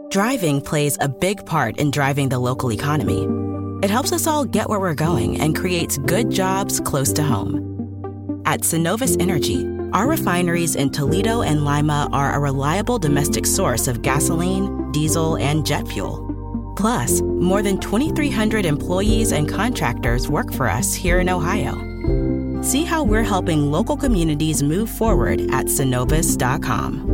Driving plays a big part in driving the local economy. It helps us all get where we're going and creates good jobs close to home. At Synovus Energy, our refineries in Toledo and Lima are a reliable domestic source of gasoline, diesel, and jet fuel. Plus, more than 2,300 employees and contractors work for us here in Ohio. See how we're helping local communities move forward at Synovus.com.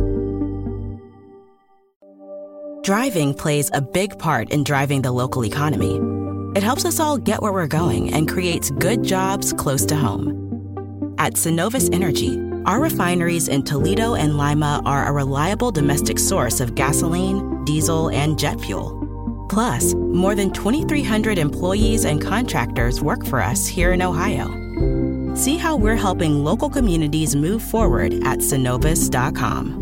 Driving plays a big part in driving the local economy. It helps us all get where we're going and creates good jobs close to home. At Synovus Energy, our refineries in Toledo and Lima are a reliable domestic source of gasoline, diesel, and jet fuel. Plus, more than 2,300 employees and contractors work for us here in Ohio. See how we're helping local communities move forward at Synovus.com.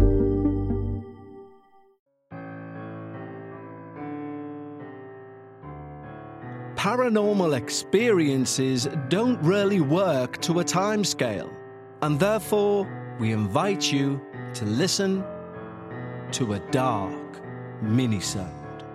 Paranormal experiences don't really work to a timescale, and therefore we invite you to listen to a dark minisode.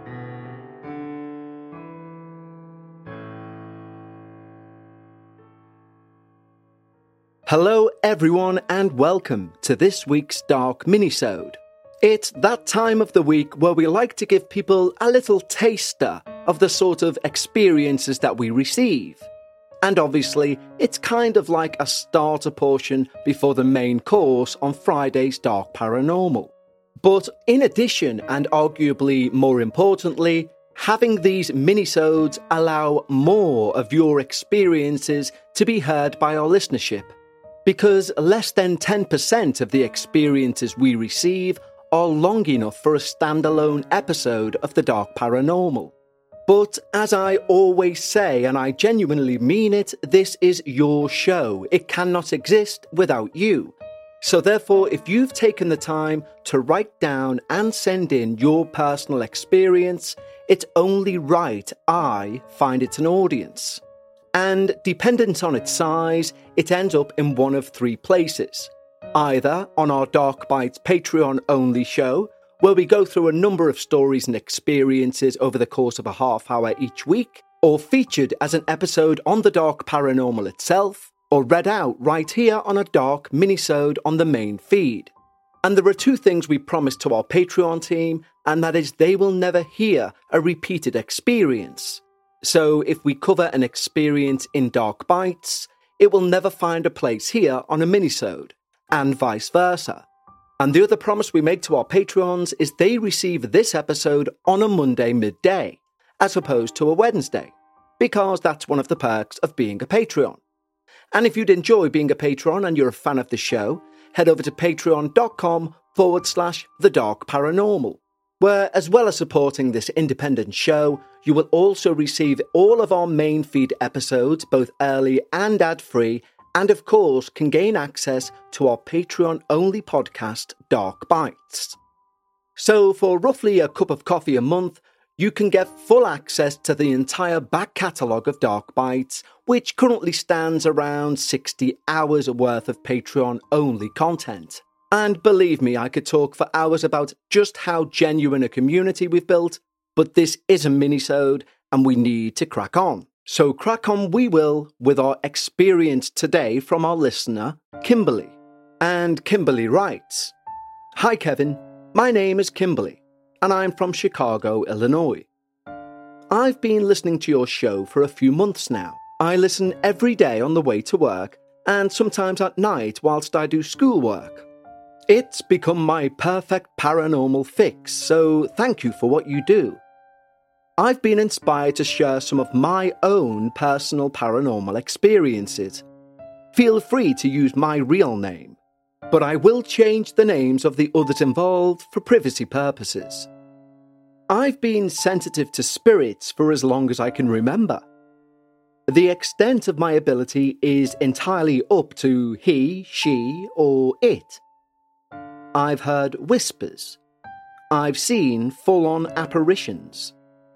Hello everyone and welcome to this week's Dark Minisode. It's that time of the week where we like to give people a little taster of the sort of experiences that we receive. And obviously, it's kind of like a starter portion before the main course on Friday's Dark Paranormal. But in addition, and arguably more importantly, having these minisodes allow more of your experiences to be heard by our listenership. Because less than 10% of the experiences we receive are long enough for a standalone episode of the Dark Paranormal. But as I always say, and I genuinely mean it, this is your show. It cannot exist without you. So therefore, if you've taken the time to write down and send in your personal experience, it's only right I find it an audience. And dependent on its size, it ends up in one of three places. Either on our Dark Bites Patreon-only show, where we go through a number of stories and experiences over the course of a half hour each week, or featured as an episode on the Dark Paranormal itself, or read out right here on a Dark Minisode on the main feed. And there are two things we promise to our Patreon team, and that is they will never hear a repeated experience. So if we cover an experience in Dark Bites, it will never find a place here on a minisode, and vice versa. And the other promise we make to our Patreons is they receive this episode on a Monday midday, as opposed to a Wednesday, because that's one of the perks of being a Patreon. And if you'd enjoy being a Patreon and you're a fan of the show, head over to patreon.com/The Dark Paranormal, where, as well as supporting this independent show, you will also receive all of our main feed episodes, both early and ad-free, and of course can gain access to our Patreon-only podcast, Dark Bites. So for roughly a cup of coffee a month, you can get full access to the entire back catalogue of Dark Bites, which currently stands around 60 hours worth of Patreon-only content. And believe me, I could talk for hours about just how genuine a community we've built, but this is a minisode and we need to crack on. So crack on we will with our experience today from our listener, Kimberly. And Kimberly writes, "Hi Kevin, my name is Kimberly, and I'm from Chicago, Illinois. I've been listening to your show for a few months now. I listen every day on the way to work, and sometimes at night whilst I do schoolwork. It's become my perfect paranormal fix, so thank you for what you do. I've been inspired to share some of my own personal paranormal experiences. Feel free to use my real name, but I will change the names of the others involved for privacy purposes. I've been sensitive to spirits for as long as I can remember. The extent of my ability is entirely up to he, she, or it. I've heard whispers. I've seen full-on apparitions.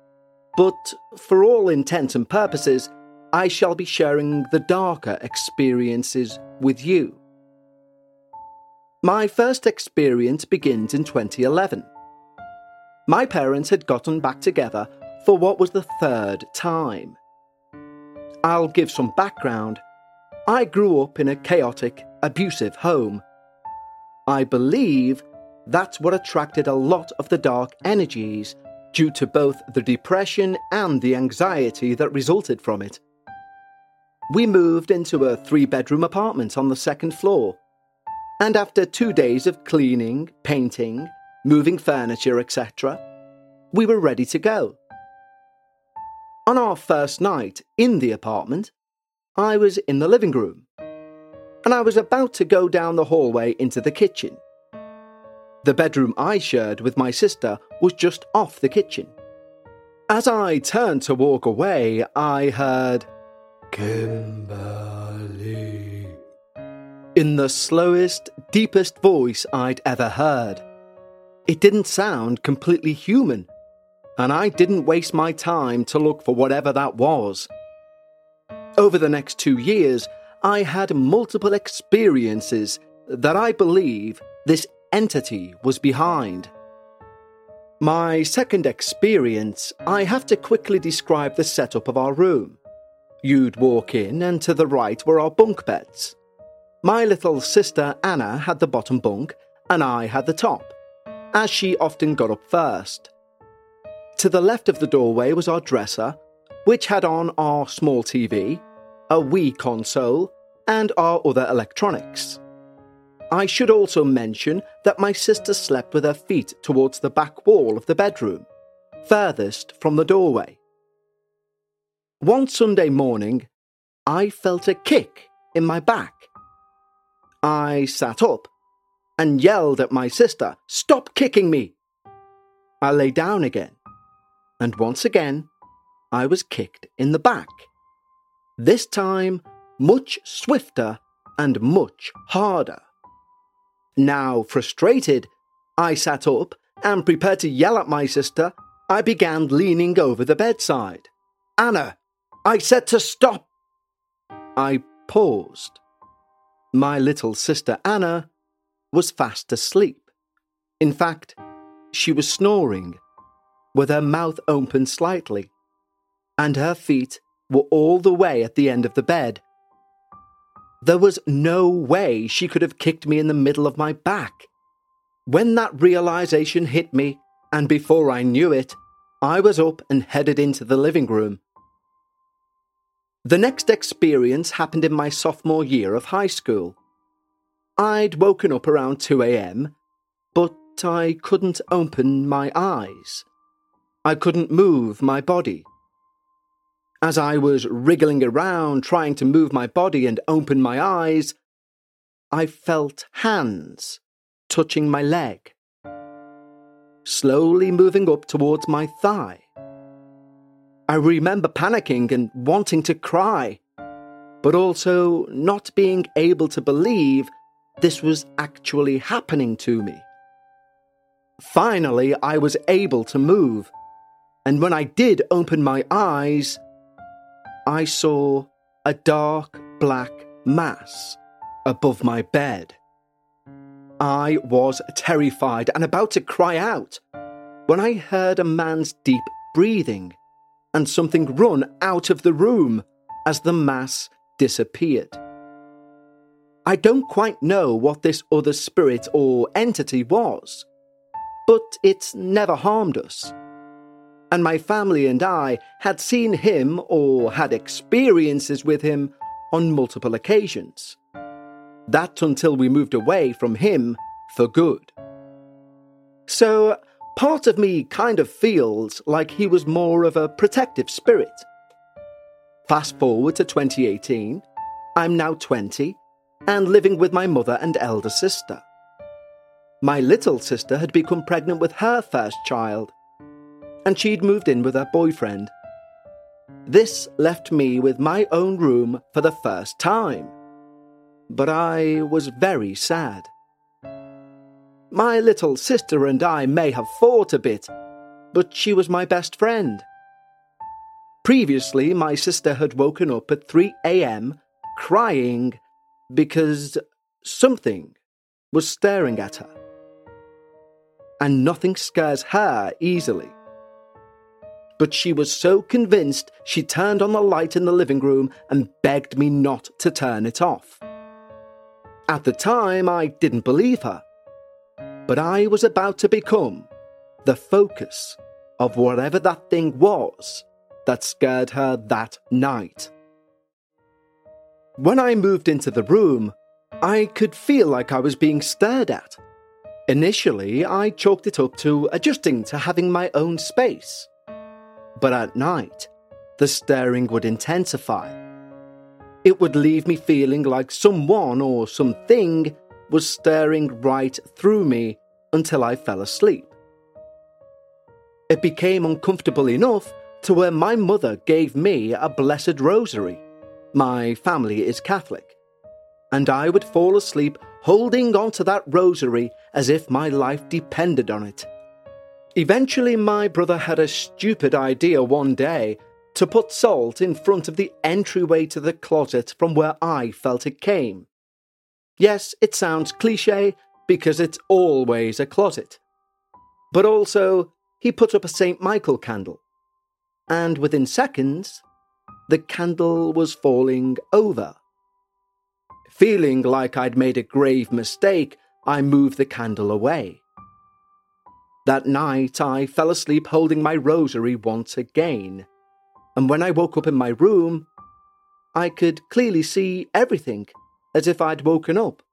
But for all intents and purposes, I shall be sharing the darker experiences with you. My first experience begins in 2011. my parents had gotten back together for what was the third time. I'll give some background. I grew up in a chaotic, abusive home. I believe that's what attracted a lot of the dark energies due to both the depression and the anxiety that resulted from it. We moved into a 3-bedroom apartment on the second floor, and after 2 days of cleaning, painting, moving furniture, etc., we were ready to go. On our first night in the apartment, I was in the living room, and I was about to go down the hallway into the kitchen. The bedroom I shared with my sister was just off the kitchen. As I turned to walk away, I heard, "Kimberly," in the slowest, deepest voice I'd ever heard. It didn't sound completely human, and I didn't waste my time to look for whatever that was. Over the next 2 years, I had multiple experiences that I believe this entity was behind. My second experience, I have to quickly describe the setup of our room. You'd walk in, and to the right were our bunk beds. My little sister Anna had the bottom bunk, and I had the top, as she often got up first. To the left of the doorway was our dresser, which had on our small TV, a Wii console, and our other electronics. I should also mention that my sister slept with her feet towards the back wall of the bedroom, furthest from the doorway. One Sunday morning, I felt a kick in my back. I sat up and yelled at my sister, "Stop kicking me!" I lay down again, and once again, I was kicked in the back. This time, much swifter and much harder. Now frustrated, I sat up and prepared to yell at my sister. I began leaning over the bedside. "Anna, I said to stop!" I paused. My little sister Anna was fast asleep. In fact, she was snoring, with her mouth open slightly, and her feet were all the way at the end of the bed. There was no way she could have kicked me in the middle of my back. When that realization hit me, and before I knew it, I was up and headed into the living room. The next experience happened in my sophomore year of high school. I'd woken up around 2 a.m, but I couldn't open my eyes. I couldn't move my body. As I was wriggling around trying to move my body and open my eyes, I felt hands touching my leg, slowly moving up towards my thigh. I remember panicking and wanting to cry, but also not being able to believe this was actually happening to me. Finally, I was able to move, and when I did open my eyes, I saw a dark black mass above my bed. I was terrified and about to cry out when I heard a man's deep breathing and something run out of the room as the mass disappeared. I don't quite know what this other spirit or entity was, but it never harmed us. And my family and I had seen him or had experiences with him on multiple occasions. That until we moved away from him for good. So part of me kind of feels like he was more of a protective spirit. Fast forward to 2018, I'm now 20 and living with my mother and elder sister. My little sister had become pregnant with her first child, and she'd moved in with her boyfriend. This left me with my own room for the first time, but I was very sad. My little sister and I may have fought a bit, but she was my best friend. Previously, my sister had woken up at 3 a.m. crying because something was staring at her. and nothing scares her easily. But she was so convinced she turned on the light in the living room and begged me not to turn it off. At the time, I didn't believe her, but I was about to become the focus of whatever that thing was that scared her that night. When I moved into the room, I could feel like I was being stared at. Initially, I chalked it up to adjusting to having my own space. But at night, the staring would intensify. It would leave me feeling like someone or something was staring right through me until I fell asleep. It became uncomfortable enough to where my mother gave me a blessed rosary. My family is Catholic, and I would fall asleep holding onto that rosary as if my life depended on it. Eventually, my brother had a stupid idea one day to put salt in front of the entryway to the closet from where I felt it came. Yes, it sounds cliché because it's always a closet. But also, he put up a St. Michael candle, and within seconds, the candle was falling over. Feeling like I'd made a grave mistake, I moved the candle away. That night, I fell asleep holding my rosary once again, and when I woke up in my room, I could clearly see everything as if I'd woken up.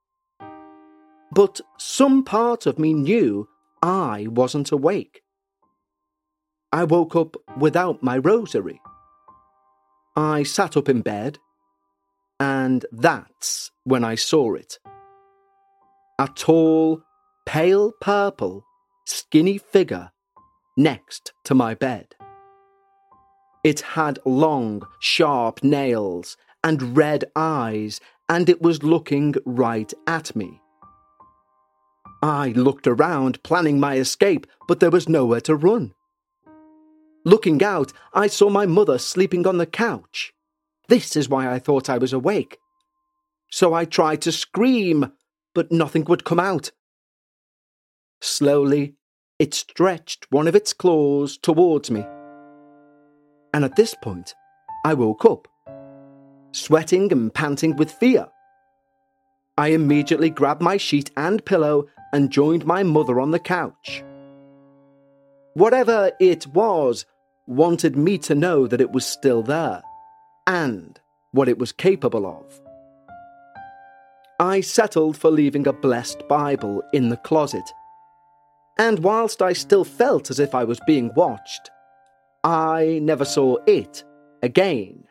But some part of me knew I wasn't awake. I woke up without my rosary. I sat up in bed, and that's when I saw it. A tall, pale purple, skinny figure next to my bed. It had long, sharp nails and red eyes, and it was looking right at me. I looked around, planning my escape, but there was nowhere to run. Looking out, I saw my mother sleeping on the couch. This is why I thought I was awake. So I tried to scream, but nothing would come out. Slowly, it stretched one of its claws towards me. And at this point, I woke up, sweating and panting with fear. I immediately grabbed my sheet and pillow and joined my mother on the couch. Whatever it was wanted me to know that it was still there, and what it was capable of. I settled for leaving a blessed Bible in the closet, and whilst I still felt as if I was being watched, I never saw it again.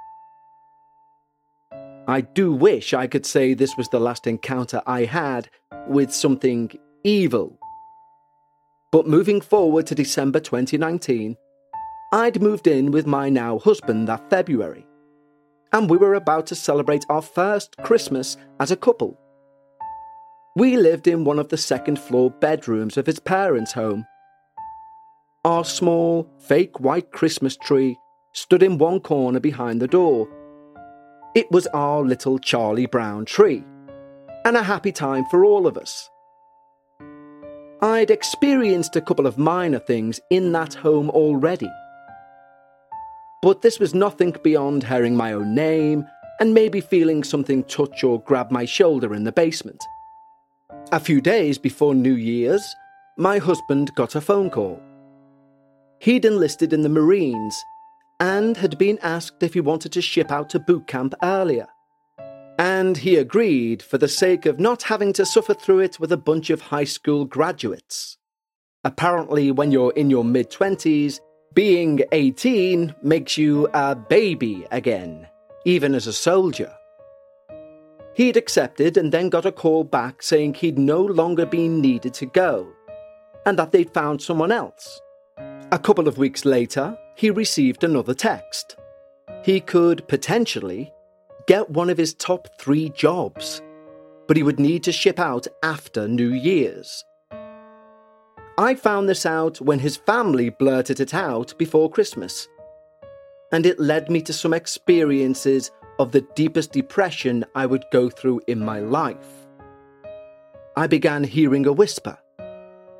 I do wish I could say this was the last encounter I had with something evil. But moving forward to December 2019, I'd moved in with my now husband that February, and we were about to celebrate our first Christmas as a couple. We lived in one of the second-floor bedrooms of his parents' home. Our small, fake white Christmas tree stood in one corner behind the door. It was our little Charlie Brown tree, and a happy time for all of us. I'd experienced a couple of minor things in that home already. But this was nothing beyond hearing my own name and maybe feeling something touch or grab my shoulder in the basement. A few days before New Year's, my husband got a phone call. He'd enlisted in the Marines and had been asked if he wanted to ship out to boot camp earlier. And he agreed for the sake of not having to suffer through it with a bunch of high school graduates. Apparently, when you're in your mid-20s, being 18 makes you a baby again, even as a soldier. He'd accepted and then got a call back saying he'd no longer been needed to go, and that they'd found someone else. A couple of weeks later, he received another text. He could potentially get one of his top 3 jobs, but he would need to ship out after New Year's. I found this out when his family blurted it out before Christmas, and it led me to some experiences of the deepest depression I would go through in my life. I began hearing a whisper,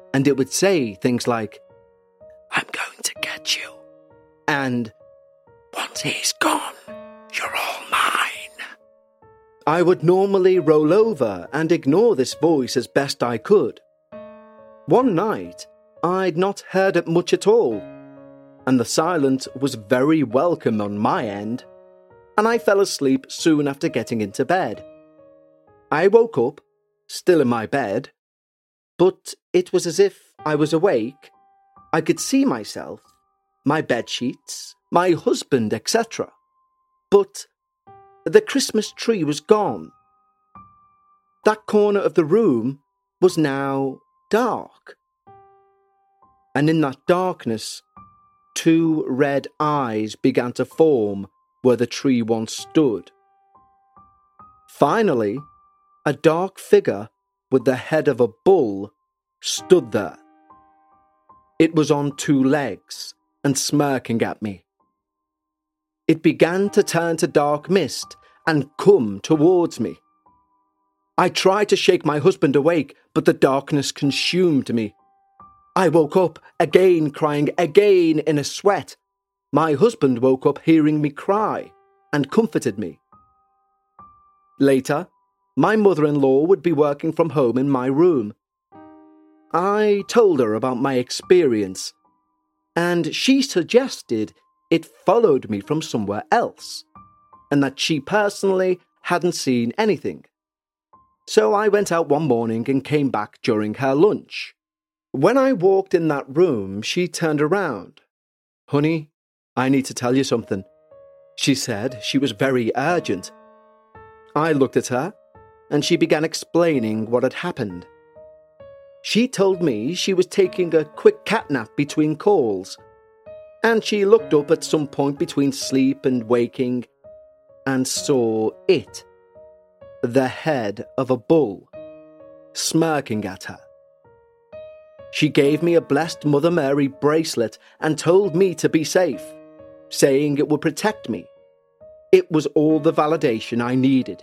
and it would say things like, "I'm going to get you," and "Once he's gone, you're all mine." I would normally roll over and ignore this voice as best I could. One night, I'd not heard it much at all, and the silence was very welcome on my end, and I fell asleep soon after getting into bed. I woke up, still in my bed, but it was as if I was awake. I could see myself, my bedsheets, my husband, etc. But the Christmas tree was gone. That corner of the room was now dark. And in that darkness, 2 red eyes began to form where the tree once stood. Finally, a dark figure with the head of a bull stood there. It was on 2 legs and smirking at me. It began to turn to dark mist and come towards me. I tried to shake my husband awake, but the darkness consumed me. I woke up again, crying again in a sweat. My husband woke up hearing me cry and comforted me. Later, my mother-in-law would be working from home in my room. I told her about my experience, and she suggested it followed me from somewhere else, and that she personally hadn't seen anything. So I went out one morning and came back during her lunch. When I walked in that room, she turned around. "Honey, I need to tell you something," she said. She was very urgent. I looked at her, and she began explaining what had happened. She told me she was taking a quick cat nap between calls, and she looked up at some point between sleep and waking and saw it, the head of a bull, smirking at her. She gave me a blessed Mother Mary bracelet and told me to be safe, saying it would protect me. It was all the validation I needed.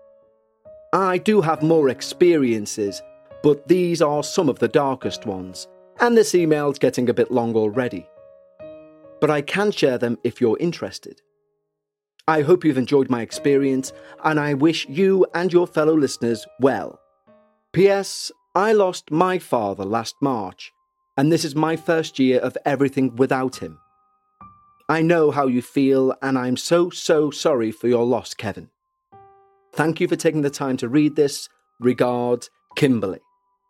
I do have more experiences, but these are some of the darkest ones, and this email's getting a bit long already. But I can share them if you're interested. I hope you've enjoyed my experience, and I wish you and your fellow listeners well. P.S. I lost my father last March, and this is my first year of everything without him. I know how you feel, and I'm so sorry for your loss, Kevin. Thank you for taking the time to read this. Regards, Kimberly.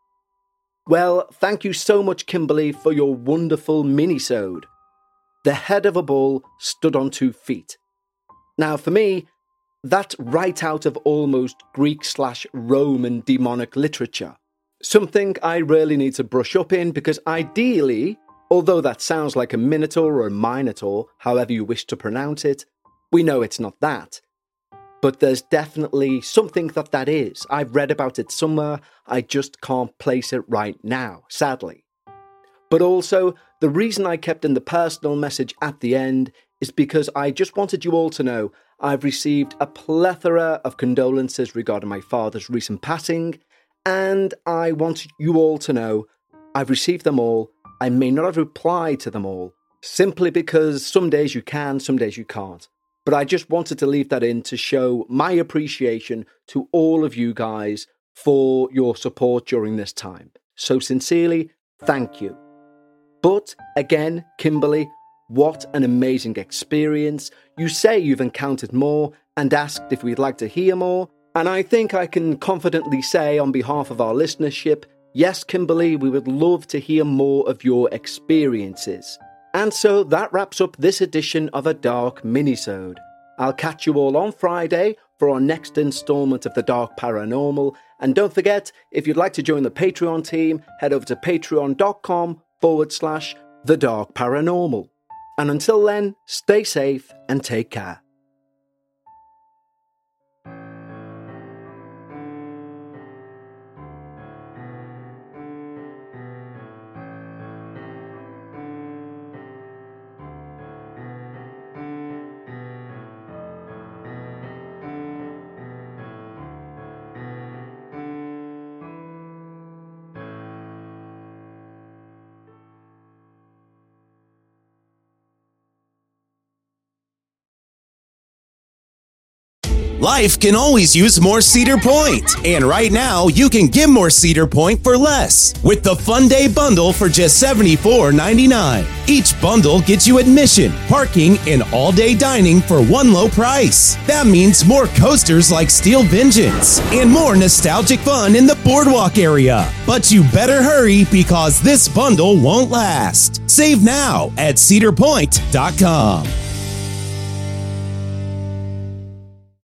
Well, thank you so much, Kimberly, for your wonderful mini-sode. The head of a bull stood on 2 feet. Now, for me, that's right out of almost Greek/Roman demonic literature. Something I really need to brush up in because ideally, although that sounds like a minotaur or a minotaur, however you wish to pronounce it, we know it's not that. But there's definitely something that is. I've read about it somewhere, I just can't place it right now, sadly. But also, the reason I kept in the personal message at the end is because I just wanted you all to know I've received a plethora of condolences regarding my father's recent passing, and I want you all to know I've received them all. I may not have replied to them all, simply because some days you can, some days you can't. But I just wanted to leave that in to show my appreciation to all of you guys for your support during this time. So sincerely, thank you. But again, Kimberly, what an amazing experience. You say you've encountered more and asked if we'd like to hear more. And I think I can confidently say on behalf of our listenership, yes, Kimberly, we would love to hear more of your experiences. And so that wraps up this edition of A Dark Minisode. I'll catch you all on Friday for our next instalment of The Dark Paranormal. And don't forget, if you'd like to join the Patreon team, head over to patreon.com/The Dark Paranormal. And until then, stay safe and take care. Life can always use more Cedar Point. And right now, you can get more Cedar Point for less with the Fun Day Bundle for just $74.99. Each bundle gets you admission, parking, and all-day dining for one low price. That means more coasters like Steel Vengeance and more nostalgic fun in the boardwalk area. But you better hurry because this bundle won't last. Save now at cedarpoint.com.